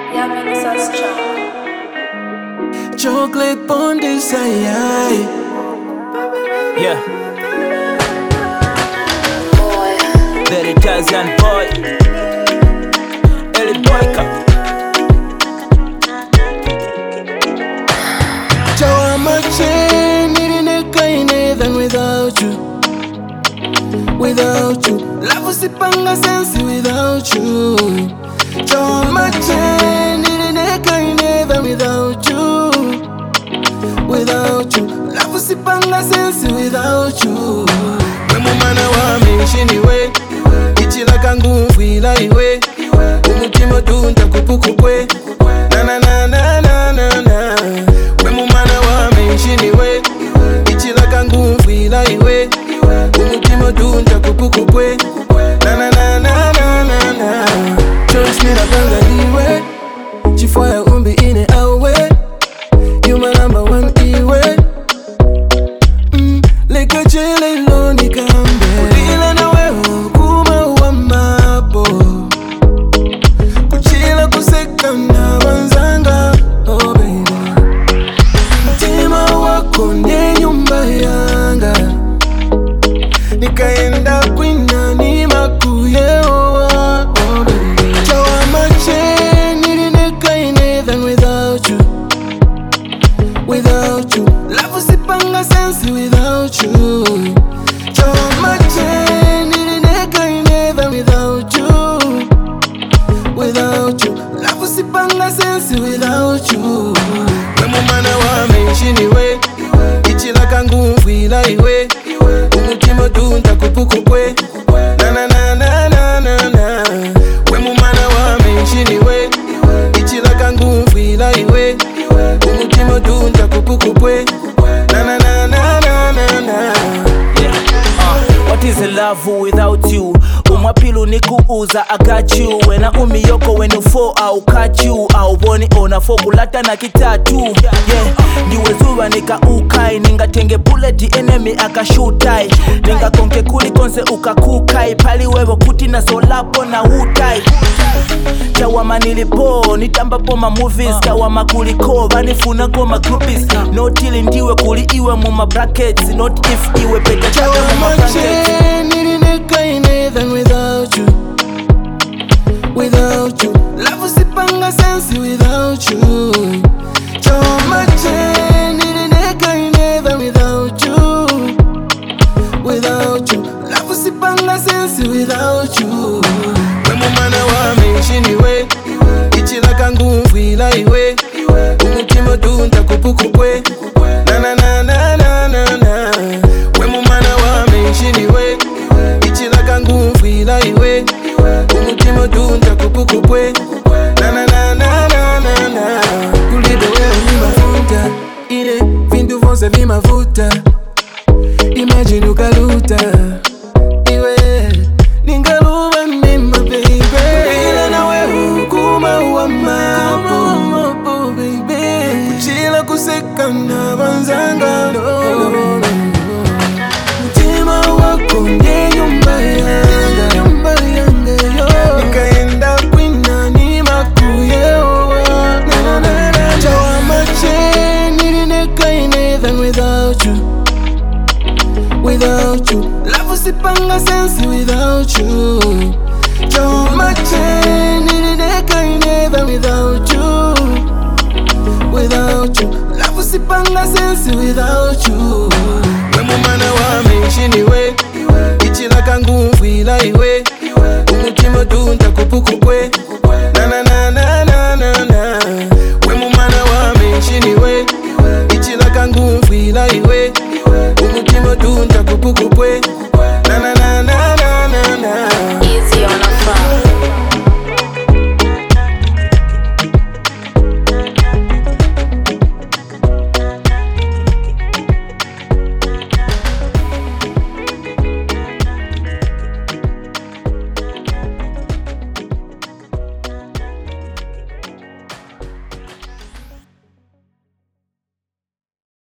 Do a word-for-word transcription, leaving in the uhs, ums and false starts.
Chocolate bond is ay. Yeah. The Italian boy, Eli Boyka. Joa mache nirineka inethan without you, without you. Love usipanga sensi without you. Joa mache nirineka inethan without you, without you. Love usipanga sensi without you. Wemu mana wa menshini we, ichila kangu fila iwe. Umutima dunta kupuku kwe, na na na na na na na. Wemu mana wa menshini we, ichila kangu fila iwe. Umutima dunta kupuku kwe, na na na na na na na. Choice nina panga iwe, chifaya umbi ine awe. You my number one iwe. Mm, leka chele lo nikambe. Ulila na weho kuma uwa mapo. Kuchila kuseka na wanzanga, oh baby. Mtima wako nye nyumba yanga. Nikaenda kwina ni makuyewa, oh baby. Chawa mache nirineka inethan without you, without you. Love usipanga sensi without you. Chawa mache nirineka inethan without you, without you. Love usipanga sensi without you. Wemu mana wa menshini we, ichila kangu fila iwe. Umutima dunta kupuku kwe, na na na na na na na. Wemu mana wa menshini we, ichila kangu fila iwe. Umutima dunta kupuku kwe, na na na na na na na. Yeah. Uh, what is a love without you? Umwapilu ni kuuza, I got you. Wena umiyoko when you fall, I'll catch you. I'll boni ona fokulata na kitatu. Yeah, ndiwe zuwa nika ukai. Ninga tenge bullet enemy akashutai. Ninga konke kuli konse ukakukai. Pali wewe kuti na solapo na utai. Chawama nilipo, nitamba po ma movies. Chawama kuliko, vanifuna kwa ma groupies. Not ili ndiwe kuli iwe muma brackets. Not if iwe peke chade muma brackets. Nirineka inethan without you, without you. Love usipanga sensi without you. Chawa mache nirineka inethan without you, without you. Love usipanga sensi without you. Wemu mana wa menshini we, ichila kangu fila iwe. Umutima dunta kupuku kwe, na na na na na na na. Wemu mana wa menshini we, ichila kangu fila iwe. Umutima dunta kupuku kwe, na na na na na na na. Kulido wewe ni mafuta, ile vindu vonse vimavuta. Imagine ukaluta, iwe ningaluwa mima baby. Ulila na wewe kuma uwa mapo, baby. Kuchila kuseka na wanzanga, no, no, no. Mtima wako nye nyumba yanga, nyumba yanga, yo. Nikaenda kwina ni makuyewa, na na na na. Chawa mache nirineka inethan without you, without you. Love usipanga sensi without you. Chawa mache nirineka inethan without you, without you. Love usipanga sensi without you. Wemu mana wa menshini we, ichila kangu fila iwe.